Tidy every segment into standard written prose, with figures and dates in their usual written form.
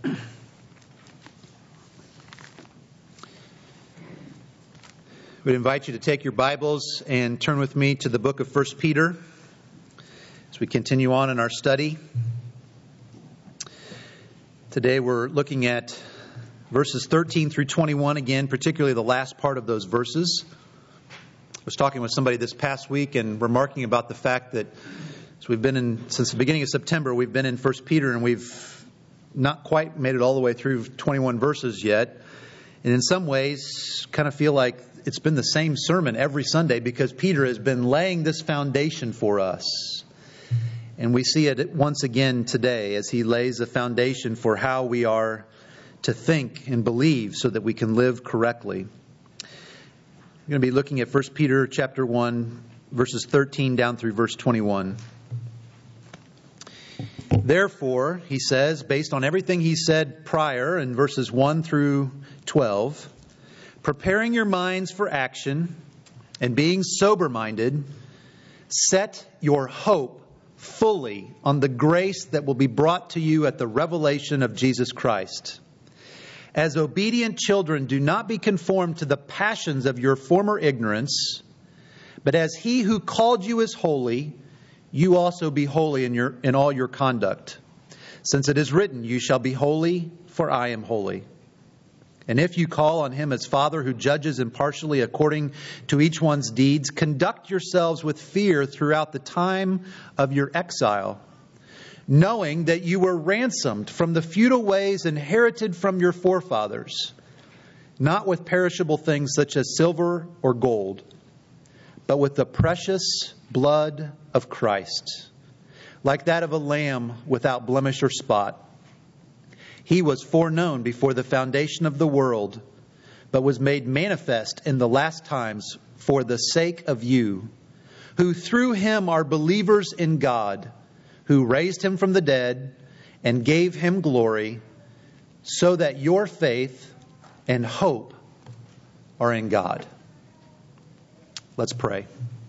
I would invite you to take your Bibles and turn with me to the book of 1 Peter as we continue on in our study. Today we're looking at verses 13 through 21 again, particularly the last part of those verses. I was talking with somebody this past week and remarking about the fact that since the beginning of September, we've been in 1 Peter and we've not quite made it all the way through 21 verses yet. And in some ways, kind of feel like it's been the same sermon every Sunday because Peter has been laying this foundation for us. And we see it once again today as he lays a foundation for how we are to think and believe so that we can live correctly. We're going to be looking at 1 Peter chapter 1, verses 13 down through verse 21. Therefore, he says, based on everything he said prior in verses 1 through 12, preparing your minds for action and being sober-minded, set your hope fully on the grace that will be brought to you at the revelation of Jesus Christ. As obedient children, do not be conformed to the passions of your former ignorance, but as He who called you is holy, you also be holy in all your conduct. Since it is written, you shall be holy, for I am holy. And if you call on Him as Father who judges impartially according to each one's deeds, conduct yourselves with fear throughout the time of your exile, knowing that you were ransomed from the futile ways inherited from your forefathers, not with perishable things such as silver or gold, but with the precious blood of Christ, like that of a lamb without blemish or spot. He was foreknown before the foundation of the world, but was made manifest in the last times for the sake of you, who through Him are believers in God, who raised Him from the dead and gave Him glory, so that your faith and hope are in God. Let's pray.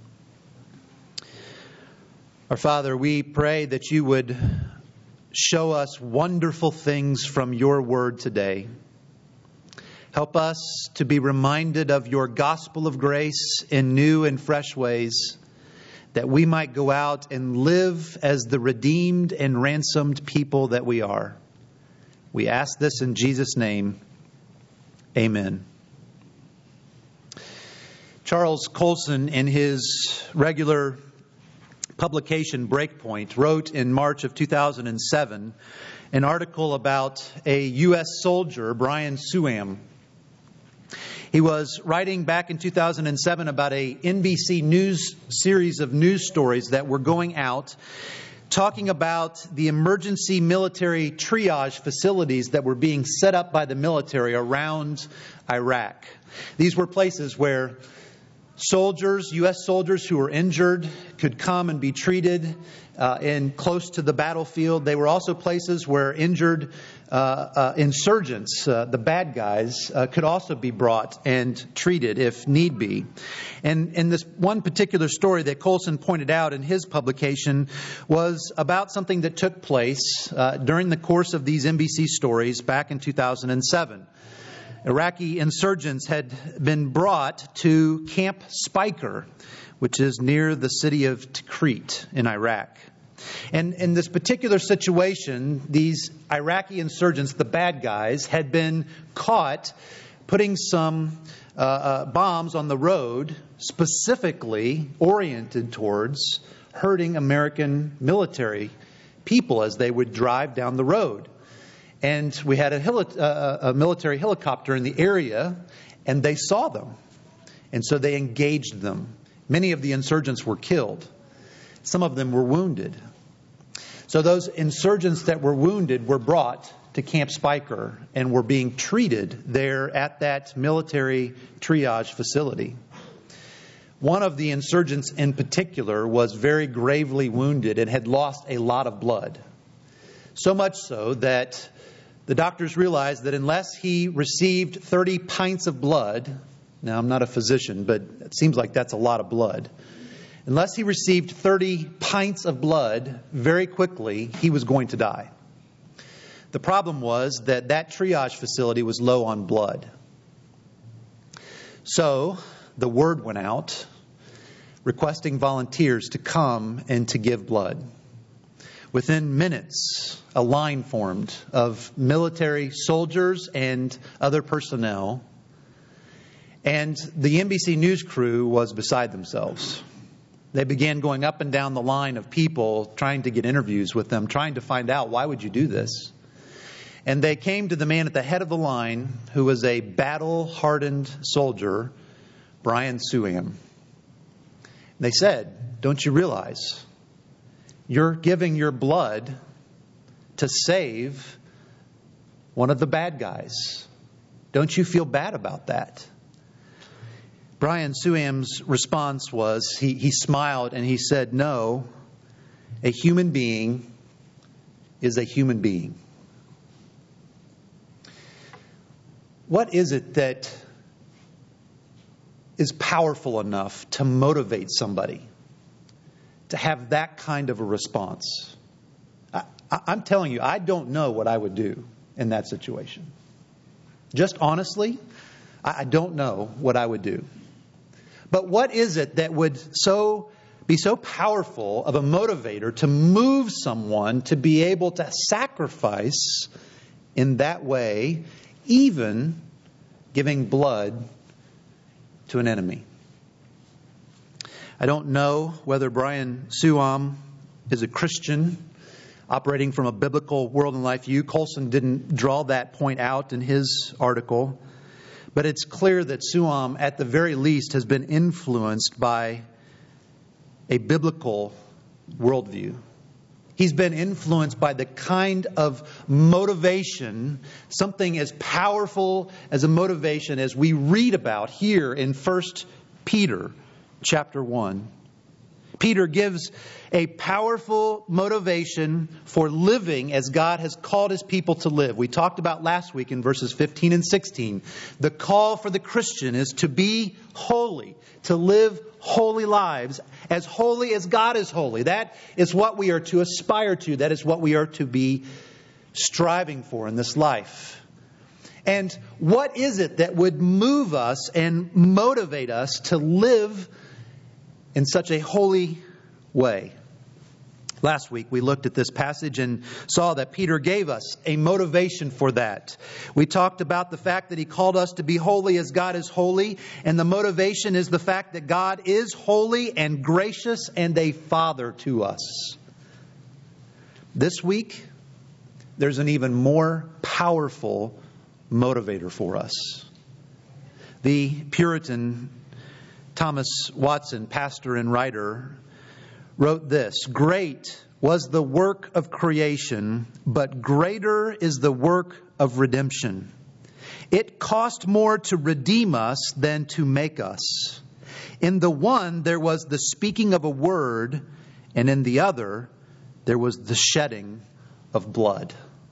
Our Father, we pray that you would show us wonderful things from your word today. Help us to be reminded of your gospel of grace in new and fresh ways, that we might go out and live as the redeemed and ransomed people that we are. We ask this in Jesus' name. Amen. Charles Colson, in his regular publication Breakpoint, wrote in March of 2007 an article about a U.S. soldier, Brian Suam. He was writing back in 2007 about a NBC News series of news stories that were going out talking about the emergency military triage facilities that were being set up by the military around Iraq. These were places where soldiers, U.S. soldiers who were injured could come and be treated in close to the battlefield. They were also places where injured insurgents, the bad guys, could also be brought and treated if need be. And in this one particular story that Colson pointed out in his publication was about something that took place during the course of these NBC stories back in 2007. Iraqi insurgents had been brought to Camp Speicher, which is near the city of Tikrit in Iraq. And in this particular situation, these Iraqi insurgents, the bad guys, had been caught putting some bombs on the road, specifically oriented towards hurting American military people as they would drive down the road. And we had a military helicopter in the area, and they saw them. And so they engaged them. Many of the insurgents were killed. Some of them were wounded. So those insurgents that were wounded were brought to Camp Speicher and were being treated there at that military triage facility. One of the insurgents in particular was very gravely wounded and had lost a lot of blood. So much so that the doctors realized that unless he received 30 pints of blood, now I'm not a physician, but it seems like that's a lot of blood. Unless he received 30 pints of blood very quickly, he was going to die. The problem was that triage facility was low on blood. So the word went out requesting volunteers to come and to give blood. Within minutes, a line formed of military soldiers and other personnel. And the NBC News crew was beside themselves. They began going up and down the line of people, trying to get interviews with them, trying to find out, why would you do this? And they came to the man at the head of the line, who was a battle-hardened soldier, Brian Suham. They said, don't you realize you're giving your blood to save one of the bad guys? Don't you feel bad about that? Brian Suham's response was, he smiled and he said, no, a human being is a human being. What is it that is powerful enough to motivate somebody to have that kind of a response? I'm telling you, I don't know what I would do in that situation. Just honestly, I don't know what I would do. But what is it that would be so powerful of a motivator to move someone to be able to sacrifice in that way, even giving blood to an enemy? I don't know whether Brian Suham is a Christian operating from a biblical world and life view. Colson didn't draw that point out in his article. But it's clear that Suham, at the very least, has been influenced by a biblical worldview. He's been influenced by the kind of motivation, something as powerful as a motivation as we read about here in 1 Peter chapter 1. Peter gives a powerful motivation for living as God has called His people to live. We talked about last week in verses 15 and 16. The call for the Christian is to be holy, to live holy lives, as holy as God is holy. That is what we are to aspire to. That is what we are to be striving for in this life. And what is it that would move us and motivate us to live in such a holy way? Last week we looked at this passage and saw that Peter gave us a motivation for that. We talked about the fact that he called us to be holy as God is holy. And the motivation is the fact that God is holy and gracious and a father to us. This week, there's an even more powerful motivator for us. The Puritan Thomas Watson, pastor and writer, wrote this: "Great was the work of creation, but greater is the work of redemption. It cost more to redeem us than to make us. In the one there was the speaking of a word, and in the other there was the shedding of blood."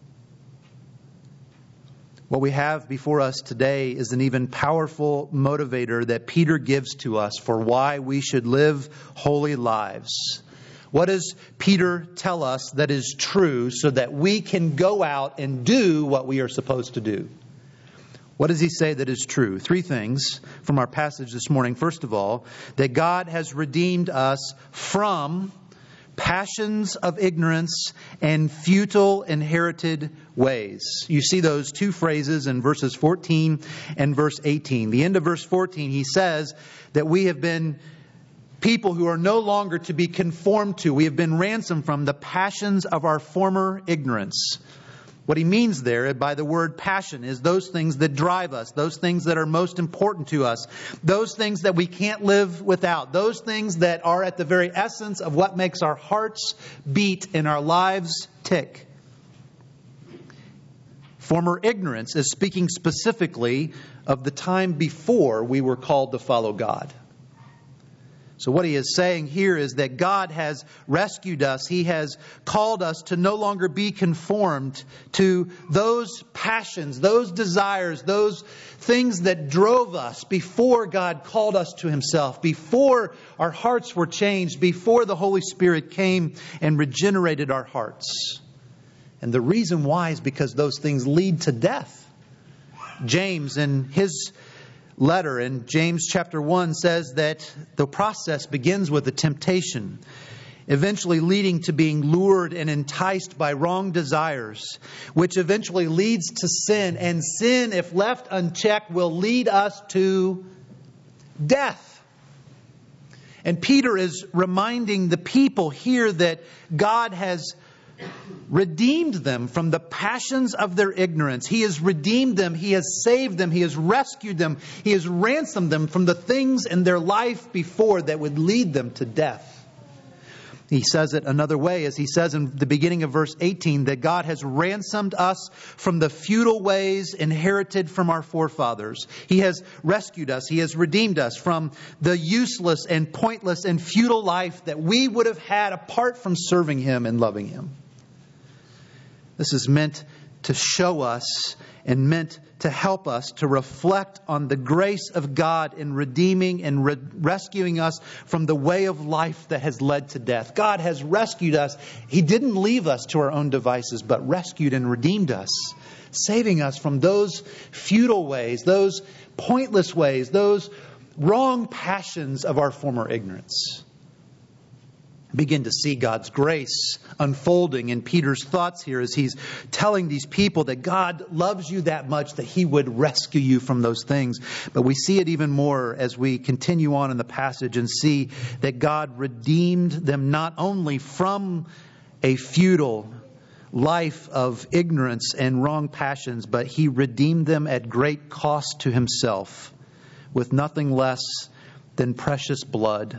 What we have before us today is an even powerful motivator that Peter gives to us for why we should live holy lives. What does Peter tell us that is true so that we can go out and do what we are supposed to do? What does he say that is true? 3 things from our passage this morning. First of all, that God has redeemed us from passions of ignorance and futile inherited ways. You see those 2 phrases in verses 14 and verse 18. The end of verse 14, he says that we have been people who are no longer to be conformed to. We have been ransomed from the passions of our former ignorance. What he means there by the word passion is those things that drive us, those things that are most important to us, those things that we can't live without, those things that are at the very essence of what makes our hearts beat and our lives tick. Former ignorance is speaking specifically of the time before we were called to follow God. So what he is saying here is that God has rescued us. He has called us to no longer be conformed to those passions, those desires, those things that drove us before God called us to Himself, before our hearts were changed, before the Holy Spirit came and regenerated our hearts. And the reason why is because those things lead to death. James, in his letter in James chapter 1, says that the process begins with a temptation, eventually leading to being lured and enticed by wrong desires, which eventually leads to sin. And sin, if left unchecked, will lead us to death. And Peter is reminding the people here that God has redeemed them from the passions of their ignorance. He has redeemed them. He has saved them. He has rescued them. He has ransomed them from the things in their life before that would lead them to death. He says it another way, as he says in the beginning of verse 18, that God has ransomed us from the futile ways inherited from our forefathers. He has rescued us. He has redeemed us from the useless and pointless and futile life that we would have had apart from serving Him and loving Him. This is meant to show us and meant to help us to reflect on the grace of God in redeeming and rescuing us from the way of life that has led to death. God has rescued us. He didn't leave us to our own devices, but rescued and redeemed us, saving us from those futile ways, those pointless ways, those wrong passions of our former ignorance. Begin to see God's grace unfolding in Peter's thoughts here as he's telling these people that God loves you that much that He would rescue you from those things. But we see it even more as we continue on in the passage and see that God redeemed them not only from a futile life of ignorance and wrong passions, but He redeemed them at great cost to Himself with nothing less than precious blood.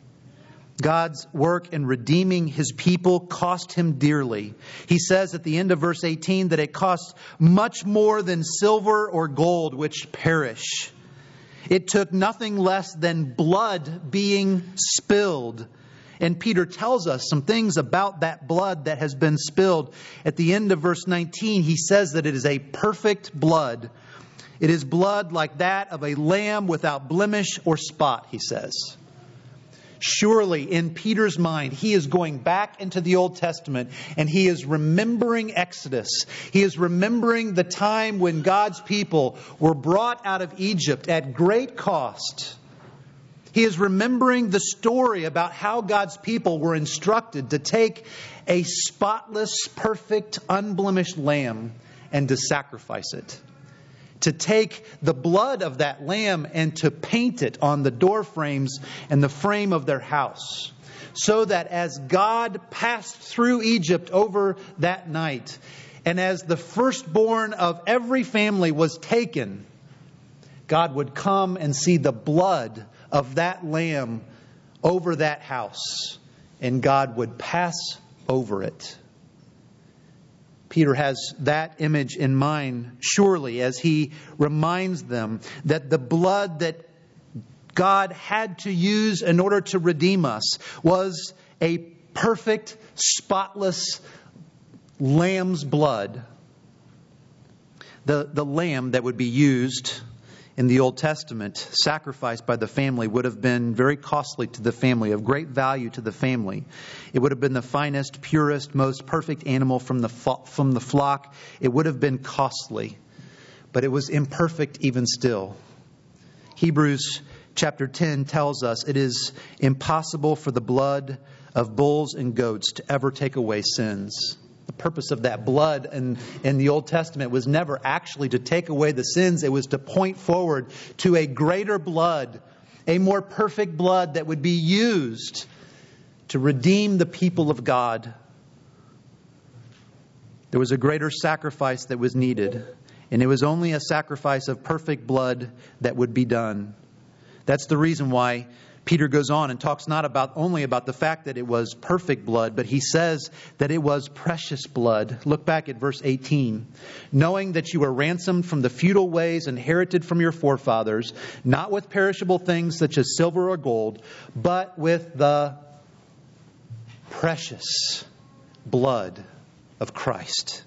God's work in redeeming His people cost Him dearly. He says at the end of verse 18 that it costs much more than silver or gold, which perish. It took nothing less than blood being spilled. And Peter tells us some things about that blood that has been spilled. At the end of verse 19, he says that it is a perfect blood. It is blood like that of a lamb without blemish or spot, he says. Surely in Peter's mind, he is going back into the Old Testament and he is remembering Exodus. He is remembering the time when God's people were brought out of Egypt at great cost. He is remembering the story about how God's people were instructed to take a spotless, perfect, unblemished lamb and to sacrifice it. To take the blood of that lamb and to paint it on the door frames and the frame of their house. So that as God passed through Egypt over that night, and as the firstborn of every family was taken, God would come and see the blood of that lamb over that house, and God would pass over it. Peter has that image in mind, surely, as he reminds them that the blood that God had to use in order to redeem us was a perfect, spotless lamb's blood. The lamb that would be used in the Old Testament, sacrificed by the family, would have been very costly to the family, of great value to the family. It would have been the finest, purest, most perfect animal from the flock. It would have been costly, but it was imperfect even still. Hebrews chapter 10 tells us it is impossible for the blood of bulls and goats to ever take away sins. The purpose of that blood in the Old Testament was never actually to take away the sins. It was to point forward to a greater blood, a more perfect blood that would be used to redeem the people of God. There was a greater sacrifice that was needed, and it was only a sacrifice of perfect blood that would be done. That's the reason why Peter goes on and talks not only about the fact that it was perfect blood, but he says that it was precious blood. Look back at verse 18. Knowing that you were ransomed from the futile ways inherited from your forefathers, not with perishable things such as silver or gold, but with the precious blood of Christ.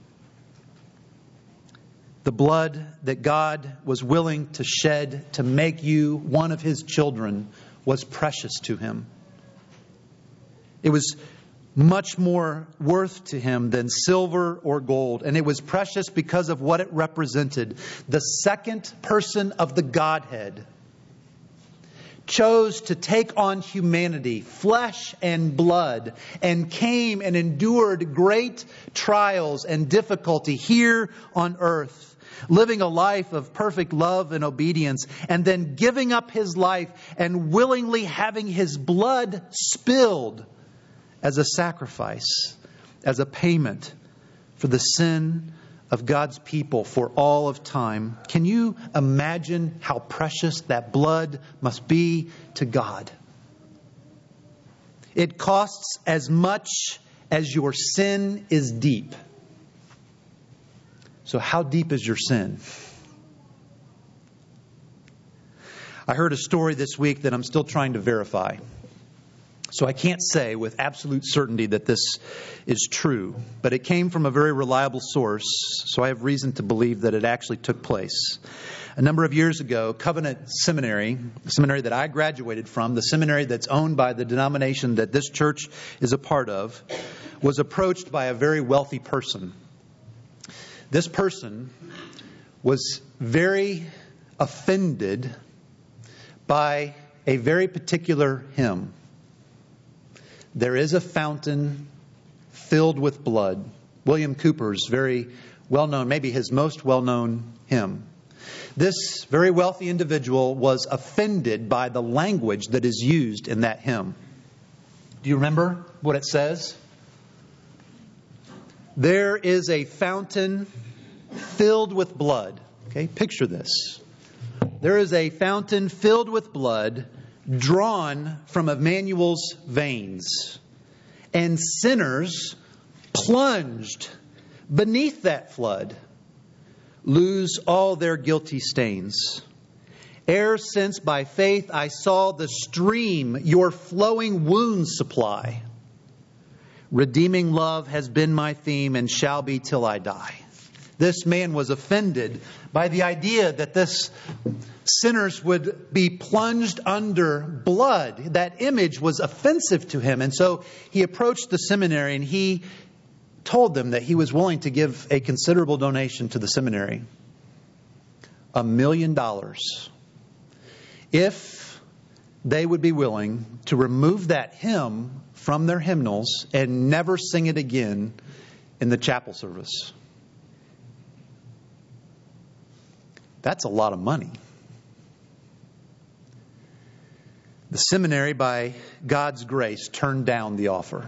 The blood that God was willing to shed to make you one of His children was precious to Him. It was much more worth to him than silver or gold. And it was precious because of what it represented. The second person of the Godhead chose to take on humanity, flesh and blood, and came and endured great trials and difficulty here on earth, living a life of perfect love and obedience, and then giving up his life and willingly having his blood spilled as a sacrifice, as a payment for the sin of God's people for all of time. Can you imagine how precious that blood must be to God? It costs as much as your sin is deep. So how deep is your sin? I heard a story this week that I'm still trying to verify. So I can't say with absolute certainty that this is true, but it came from a very reliable source, so I have reason to believe that it actually took place. A number of years ago, Covenant Seminary, the seminary that I graduated from, the seminary that's owned by the denomination that this church is a part of, was approached by a very wealthy person. This person was very offended by a very particular hymn. There is a fountain filled with blood. William Cowper's very well-known, maybe his most well-known hymn. This very wealthy individual was offended by the language that is used in that hymn. Do you remember what it says? There is a fountain filled with blood. Okay, picture this. There is a fountain filled with blood drawn from Emmanuel's veins, and sinners plunged beneath that flood lose all their guilty stains. Ere since by faith I saw the stream your flowing wounds supply. Redeeming love has been my theme and shall be till I die. This man was offended by the idea that this sinners would be plunged under blood. That image was offensive to him. And so he approached the seminary and he told them that he was willing to give a considerable donation to the seminary. $1 million. If they would be willing to remove that hymn from their hymnals and never sing it again in the chapel service. That's a lot of money. The seminary, by God's grace, turned down the offer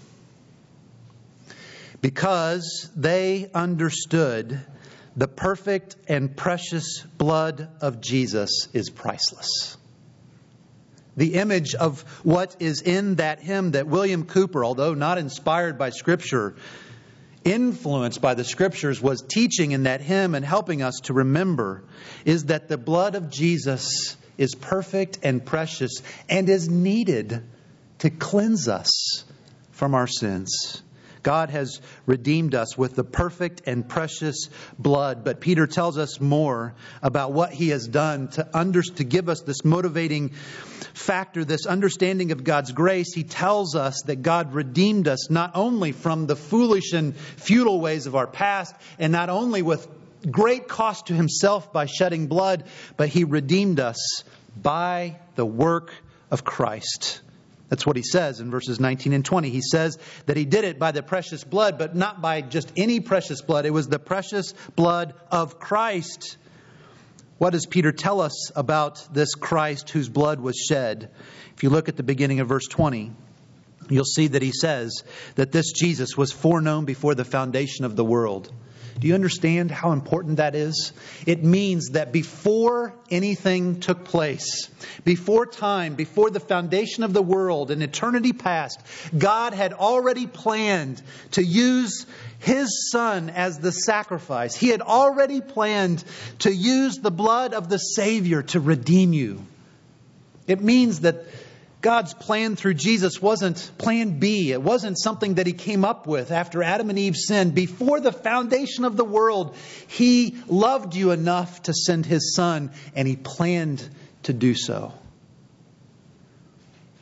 because they understood the perfect and precious blood of Jesus is priceless. The image of what is in that hymn that William Cowper, although not inspired by Scripture, influenced by the Scriptures, was teaching in that hymn and helping us to remember, is that the blood of Jesus is perfect and precious and is needed to cleanse us from our sins. God has redeemed us with the perfect and precious blood. But Peter tells us more about what He has done to give us this motivating factor, this understanding of God's grace. He tells us that God redeemed us not only from the foolish and futile ways of our past, and not only with great cost to Himself by shedding blood, but He redeemed us by the work of Christ. That's what he says in verses 19 and 20. He says that he did it by the precious blood, but not by just any precious blood. It was the precious blood of Christ. What does Peter tell us about this Christ whose blood was shed? If you look at the beginning of verse 20, you'll see that he says that this Jesus was foreknown before the foundation of the world. Do you understand how important that is? It means that before anything took place, before time, before the foundation of the world in eternity past, God had already planned to use His Son as the sacrifice. He had already planned to use the blood of the Savior to redeem you. It means that God's plan through Jesus wasn't plan B. It wasn't something that He came up with after Adam and Eve sinned. Before the foundation of the world, He loved you enough to send His Son, and He planned to do so.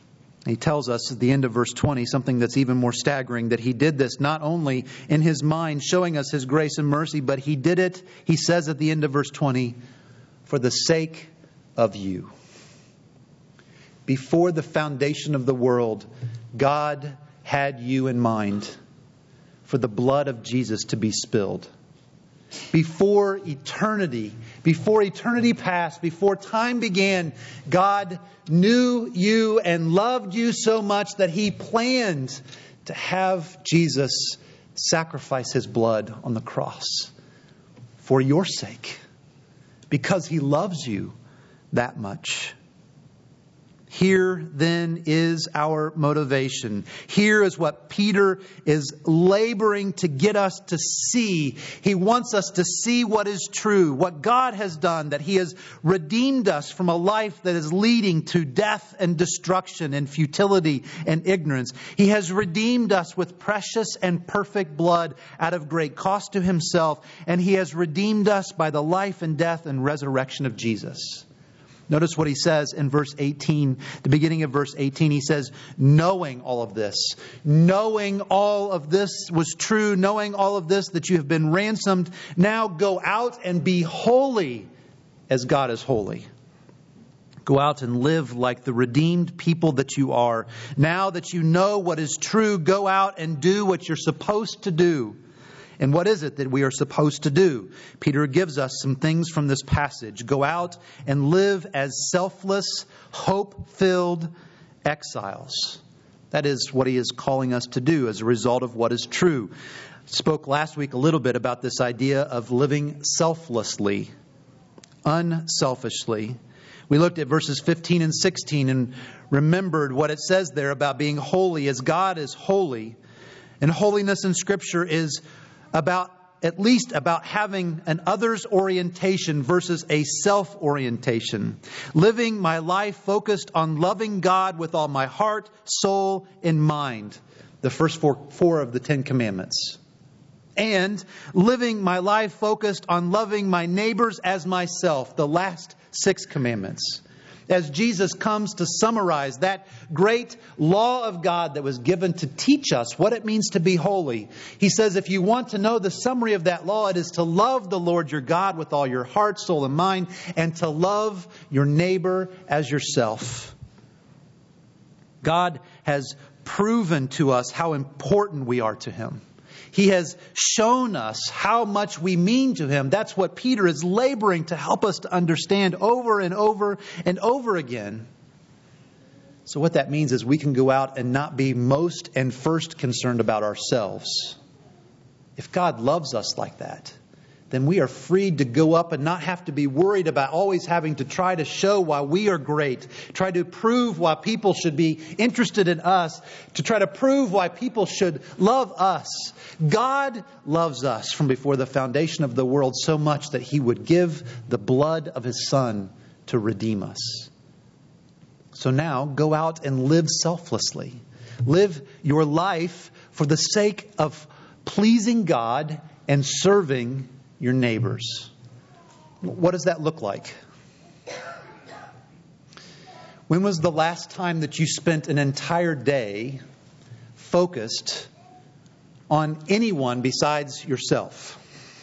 He tells us at the end of verse 20 something that's even more staggering, that he did this not only in his mind, showing us his grace and mercy, but he did it, he says at the end of verse 20, for the sake of you. Before the foundation of the world, God had you in mind for the blood of Jesus to be spilled. Before eternity passed, before time began, God knew you and loved you so much that He planned to have Jesus sacrifice His blood on the cross for your sake, because He loves you that much. Here then is our motivation. Here is what Peter is laboring to get us to see. He wants us to see what is true, what God has done, that He has redeemed us from a life that is leading to death and destruction and futility and ignorance. He has redeemed us with precious and perfect blood out of great cost to Himself, and He has redeemed us by the life and death and resurrection of Jesus. Notice what he says in verse 18, the beginning of verse 18. He says, knowing all of this was true, knowing all of this, that you have been ransomed, now go out and be holy as God is holy. Go out and live like the redeemed people that you are. Now that you know what is true, go out and do what you're supposed to do. And what is it that we are supposed to do? Peter gives us some things from this passage. Go out and live as selfless, hope-filled exiles. That is what he is calling us to do as a result of what is true. Spoke last week a little bit about this idea of living selflessly, unselfishly. We looked at verses 15 and 16 and remembered what it says there about being holy as God is holy. And holiness in Scripture is at least about having an others orientation versus a self orientation. Living my life focused on loving God with all my heart, soul, and mind. The first four of the 10 Commandments. And living my life focused on loving my neighbors as myself. The last 6 commandments. As Jesus comes to summarize that great law of God that was given to teach us what it means to be holy. He says, if you want to know the summary of that law, it is to love the Lord your God with all your heart, soul, and mind, and to love your neighbor as yourself. God has proven to us how important we are to Him. He has shown us how much we mean to Him. That's what Peter is laboring to help us to understand over and over and over again. So what that means is we can go out and not be most and first concerned about ourselves. If God loves us like that, then we are freed to go up and not have to be worried about always having to try to show why we are great, try to prove why people should be interested in us, to try to prove why people should love us. God loves us from before the foundation of the world so much that He would give the blood of His Son to redeem us. So now go out and live selflessly. Live your life for the sake of pleasing God and serving your neighbors. What does that look like? When was the last time that you spent an entire day focused on anyone besides yourself?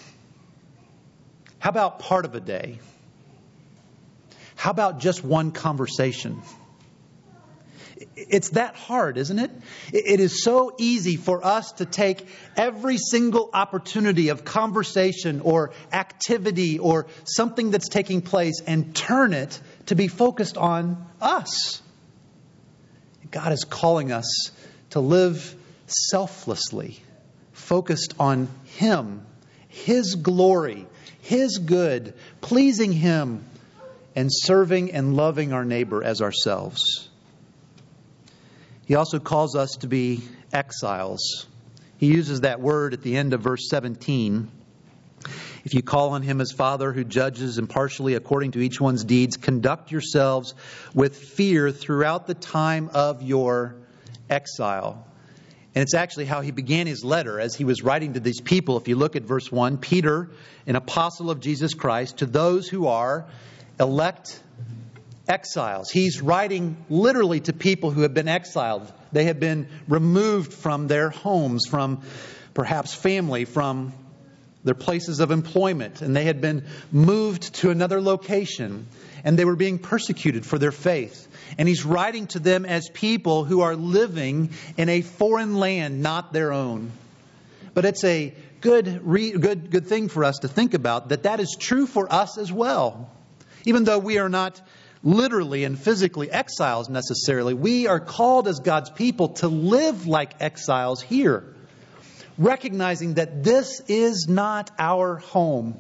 How about part of a day? How about just one conversation? It's that hard, isn't it? It is so easy for us to take every single opportunity of conversation or activity or something that's taking place and turn it to be focused on us. God is calling us to live selflessly, focused on Him, His glory, His good, pleasing Him, and serving and loving our neighbor as ourselves. He also calls us to be exiles. He uses that word at the end of verse 17. If you call on Him as Father who judges impartially according to each one's deeds, conduct yourselves with fear throughout the time of your exile. And it's actually how he began his letter as he was writing to these people. If you look at verse 1, Peter, an apostle of Jesus Christ, to those who are elect exiles. He's writing literally to people who have been exiled. They have been removed from their homes, from perhaps family, from their places of employment, and they had been moved to another location, and they were being persecuted for their faith. And he's writing to them as people who are living in a foreign land, not their own. But it's a good thing for us to think about that is true for us as well. Even though we are not literally and physically exiles necessarily, we are called as God's people to live like exiles here, recognizing that this is not our home.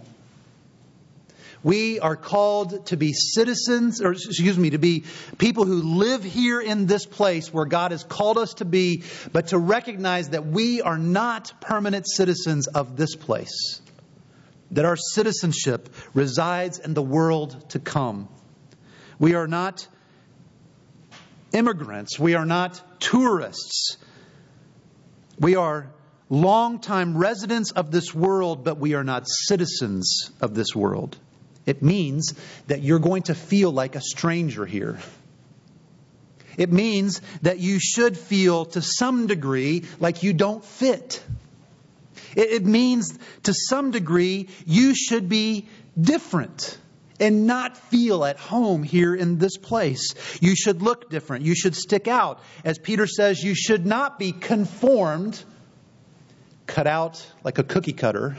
We are called to be to be people who live here in this place where God has called us to be, but to recognize that we are not permanent citizens of this place, that our citizenship resides in the world to come. We are not immigrants. We are not tourists. We are longtime residents of this world, but we are not citizens of this world. It means that you're going to feel like a stranger here. It means that you should feel to some degree like you don't fit. It means to some degree you should be different and not feel at home here in this place. You should look different. You should stick out. As Peter says, you should not be conformed, cut out like a cookie cutter,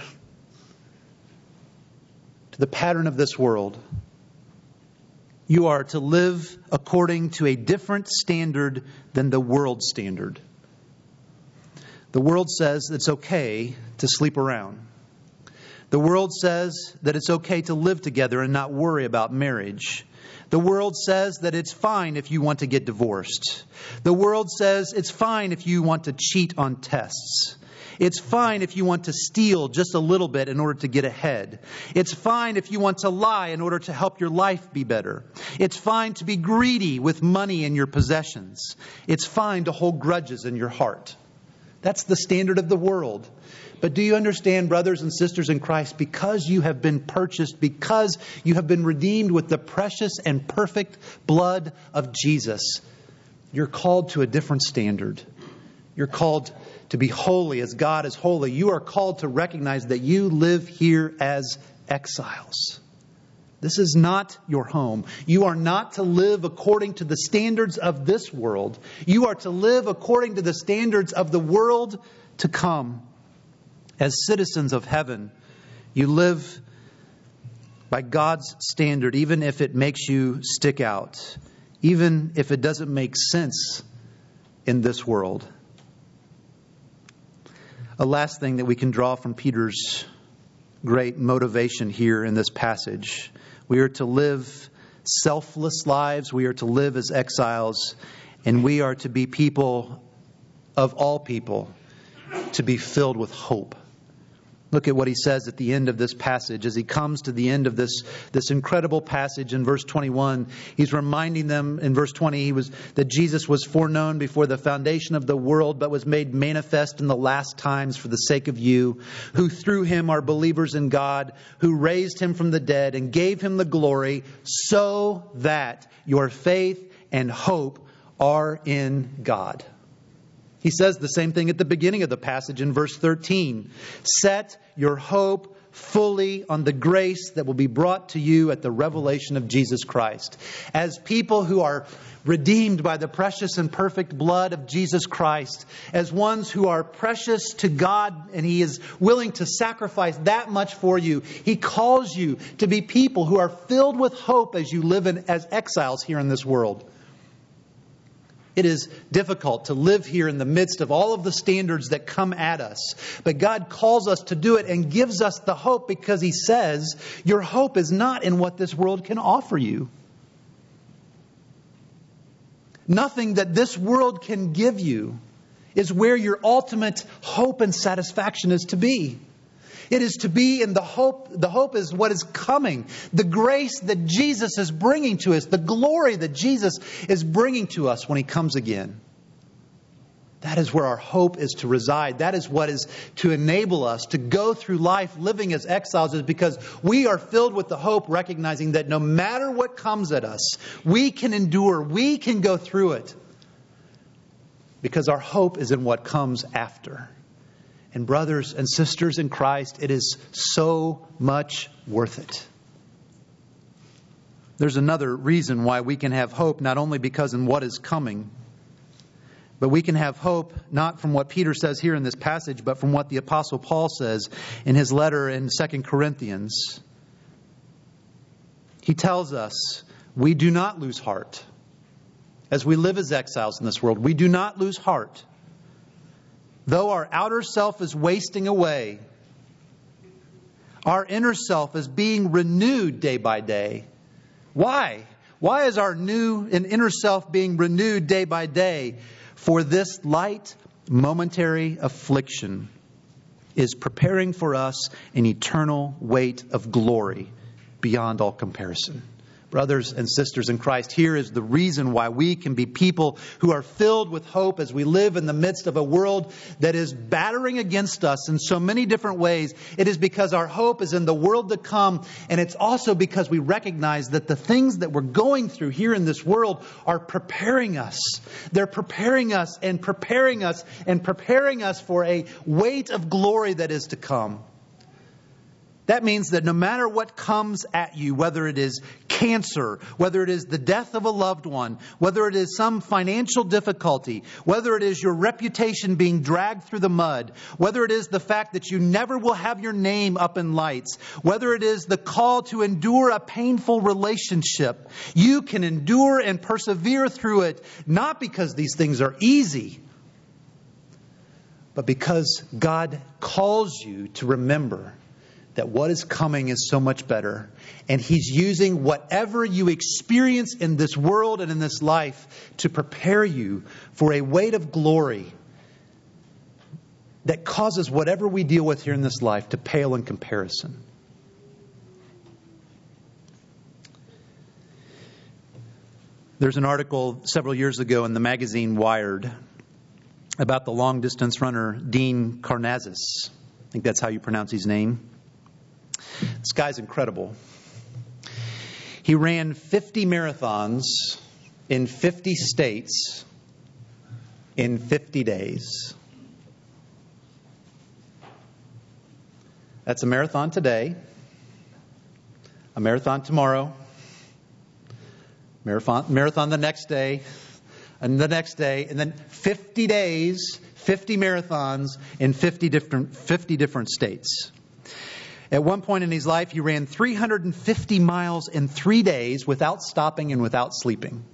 to the pattern of this world. You are to live according to a different standard than the world's standard. The world says it's okay to sleep around. The world says that it's okay to live together and not worry about marriage. The world says that it's fine if you want to get divorced. The world says it's fine if you want to cheat on tests. It's fine if you want to steal just a little bit in order to get ahead. It's fine if you want to lie in order to help your life be better. It's fine to be greedy with money in your possessions. It's fine to hold grudges in your heart. That's the standard of the world. But do you understand, brothers and sisters in Christ, because you have been purchased, because you have been redeemed with the precious and perfect blood of Jesus, you're called to a different standard. You're called to be holy as God is holy. You are called to recognize that you live here as exiles. This is not your home. You are not to live according to the standards of this world. You are to live according to the standards of the world to come. As citizens of heaven, you live by God's standard, even if it makes you stick out, even if it doesn't make sense in this world. A last thing that we can draw from Peter's great motivation here in this passage. We are to live selfless lives. We are to live as exiles. And we are to be people of all people, to be filled with hope. Look at what he says at the end of this passage. As he comes to the end of this incredible passage in verse 21, he's reminding them in verse 20 that Jesus was foreknown before the foundation of the world, but was made manifest in the last times for the sake of you, who through him are believers in God, who raised him from the dead and gave him the glory, so that your faith and hope are in God. He says the same thing at the beginning of the passage in verse 13. Set your hope fully on the grace that will be brought to you at the revelation of Jesus Christ. As people who are redeemed by the precious and perfect blood of Jesus Christ, as ones who are precious to God and He is willing to sacrifice that much for you, He calls you to be people who are filled with hope as you live as exiles here in this world. It is difficult to live here in the midst of all of the standards that come at us. But God calls us to do it and gives us the hope because He says, your hope is not in what this world can offer you. Nothing that this world can give you is where your ultimate hope and satisfaction is to be. It is to be in the hope. The hope is what is coming. The grace that Jesus is bringing to us. The glory that Jesus is bringing to us when He comes again. That is where our hope is to reside. That is what is to enable us to go through life living as exiles, is because we are filled with the hope, recognizing that no matter what comes at us, we can endure, we can go through it. Because our hope is in what comes after. And brothers and sisters in Christ, it is so much worth it. There's another reason why we can have hope, not only because in what is coming, but we can have hope not from what Peter says here in this passage, but from what the Apostle Paul says in his letter in 2 Corinthians. He tells us we do not lose heart. As we live as exiles in this world, we do not lose heart. Though our outer self is wasting away, our inner self is being renewed day by day. Why? Why is our new and inner self being renewed day by day? For this light, momentary affliction is preparing for us an eternal weight of glory beyond all comparison. Brothers and sisters in Christ, here is the reason why we can be people who are filled with hope as we live in the midst of a world that is battering against us in so many different ways. It is because our hope is in the world to come, and it's also because we recognize that the things that we're going through here in this world are preparing us. They're preparing us and preparing us and preparing us for a weight of glory that is to come. That means that no matter what comes at you, whether it is cancer, whether it is the death of a loved one, whether it is some financial difficulty, whether it is your reputation being dragged through the mud, whether it is the fact that you never will have your name up in lights, whether it is the call to endure a painful relationship, you can endure and persevere through it, not because these things are easy, but because God calls you to remember that what is coming is so much better. And He's using whatever you experience in this world and in this life to prepare you for a weight of glory that causes whatever we deal with here in this life to pale in comparison. There's an article several years ago in the magazine Wired about the long-distance runner Dean Karnazes. I think that's how you pronounce his name. This guy's incredible. He ran 50 marathons in 50 states in 50 days. That's a marathon today, a marathon tomorrow, marathon the next day, and the next day, and then 50 days, 50 marathons in 50 different states. At one point in his life, he ran 350 miles in 3 days without stopping and without sleeping.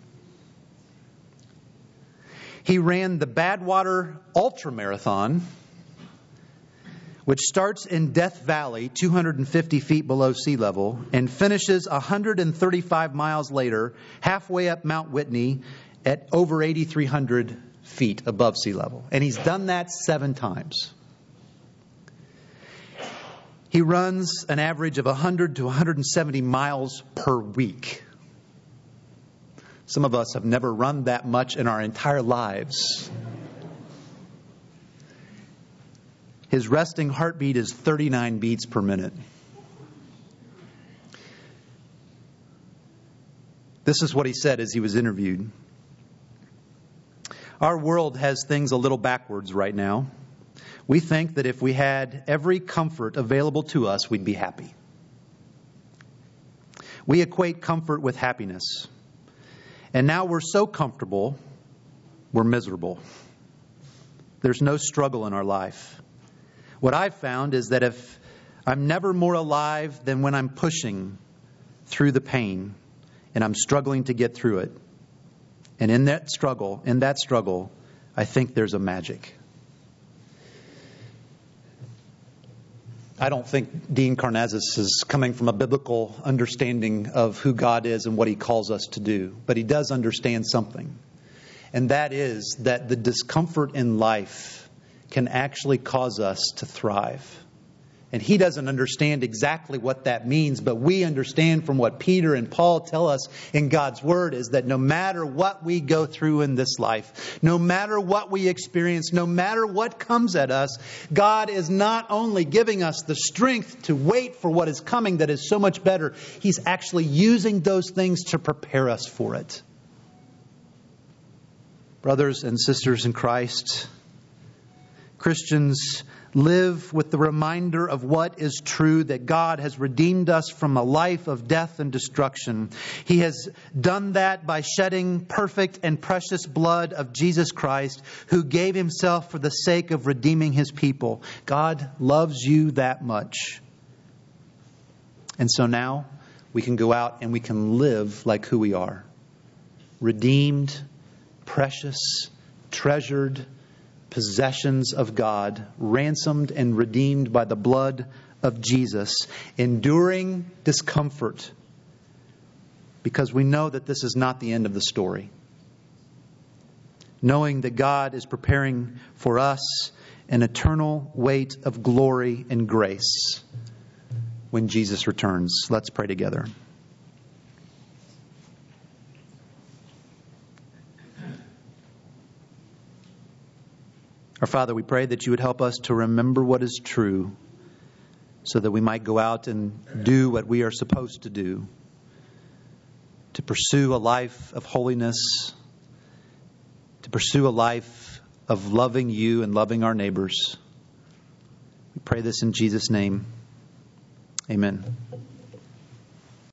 He ran the Badwater Ultra Marathon, which starts in Death Valley, 250 feet below sea level, and finishes 135 miles later, halfway up Mount Whitney at over 8,300 feet above sea level. And he's done that 7 times. He runs an average of 100 to 170 miles per week. Some of us have never run that much in our entire lives. His resting heartbeat is 39 beats per minute. This is what he said as he was interviewed. Our world has things a little backwards right now. We think that if we had every comfort available to us, we'd be happy. We equate comfort with happiness. And now we're so comfortable, we're miserable. There's no struggle in our life. What I've found is that if I'm never more alive than when I'm pushing through the pain and I'm struggling to get through it. And in that struggle, I think there's a magic. I don't think Dean Karnazes is coming from a biblical understanding of who God is and what He calls us to do. But he does understand something. And that is that the discomfort in life can actually cause us to thrive. And he doesn't understand exactly what that means, but we understand from what Peter and Paul tell us in God's Word is that no matter what we go through in this life, no matter what we experience, no matter what comes at us, God is not only giving us the strength to wait for what is coming that is so much better, He's actually using those things to prepare us for it. Brothers and sisters in Christ, Christians live with the reminder of what is true, that God has redeemed us from a life of death and destruction. He has done that by shedding perfect and precious blood of Jesus Christ, who gave Himself for the sake of redeeming His people. God loves you that much. And so now we can go out and we can live like who we are. Redeemed, precious, treasured, possessions of God, ransomed and redeemed by the blood of Jesus, enduring discomfort because we know that this is not the end of the story. Knowing that God is preparing for us an eternal weight of glory and grace when Jesus returns. Let's pray together. Our Father, we pray that You would help us to remember what is true so that we might go out and do what we are supposed to do, to pursue a life of holiness, to pursue a life of loving You and loving our neighbors. We pray this in Jesus' name. Amen.